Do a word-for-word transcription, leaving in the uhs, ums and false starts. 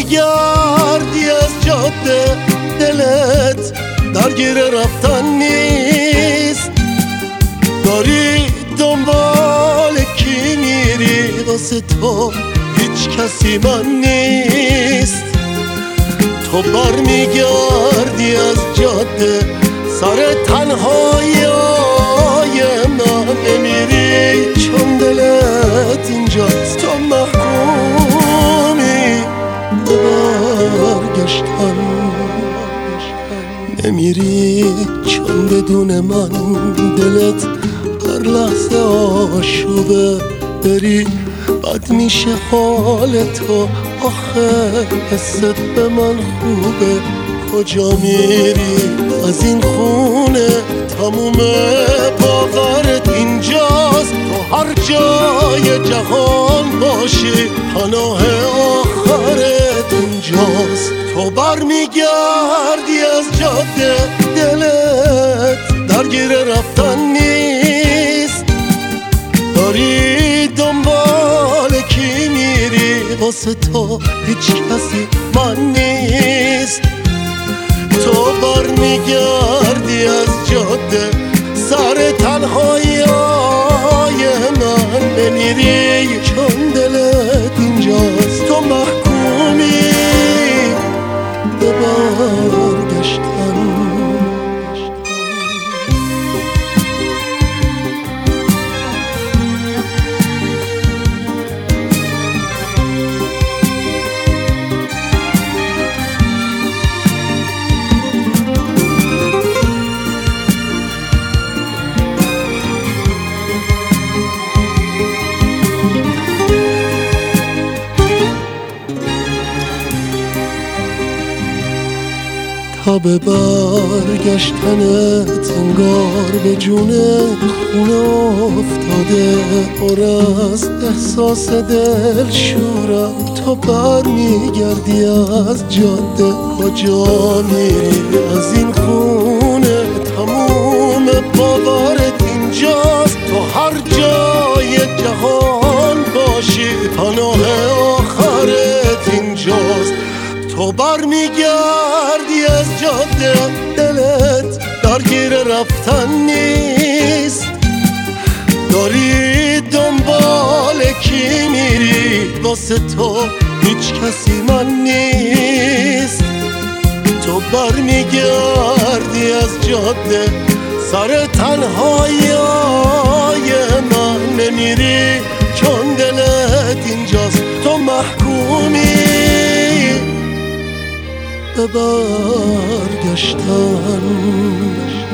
میگردی از جاده، دلت درگیر رفتن نیست. داری دنبال کی میری؟ واسه تو هیچ کسی من نیست. تو بر میگردی از جاده، سر تنهایی من نمیری چون دلت اینجاست. تو محکومی به برگشتن، نمیری چون بدون من دلت هر لحظه آشوبه. بری بد میشه حال تو، آخه حست به من خوبه. کجا میری از این خونه؟ تموم باورت اینجاست. تو هر جای جهان باشی پناه آخرت اینجاست. تو بر میگردی از جاده، دلت درگیر رفتن نیست. داری دنبال کی میری؟ واسه تو هیچ کسی من نیست. تو بر میگردی از جاده، سر تنهایی من بمیری چون دلت اینجاست. تو محکومی به برگشتن. تا به برگشتنت انگار به جون خونه افتاده، پر از احساس دل شورم. تو بر میگردی از جاده، کجا میری از این خونه؟ تموم باورت اینجاست. تو هر جای جهان باشی پناه آخرت اینجاست. تو بر میگردی از جاده، دلت درگیر رفتن نیست. داری دنبال کی میری؟ واسه تو هیچ کسی من نیست. تو بر میگردی از جاده، سر تنهایی من نمیری چون دلت اینجاست. تو محکومی به برگشتن.